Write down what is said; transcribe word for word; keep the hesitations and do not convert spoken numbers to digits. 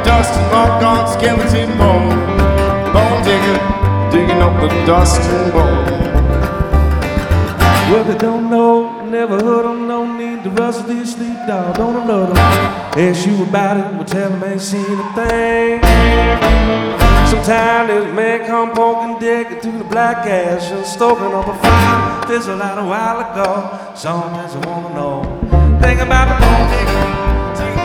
dust and all gone skeleton bone. Bone digger, digging up the dust and bone. Well, they don't know, never heard them, no need to rustle these sleep, dog, don't alert them. Ask you about it, but tell them ain't seen a thing. Sometimes there's a man come poking dick through the black ash and stoking up a fire. There's a lot a while ago, some as I wanna know. Think about the bone digger.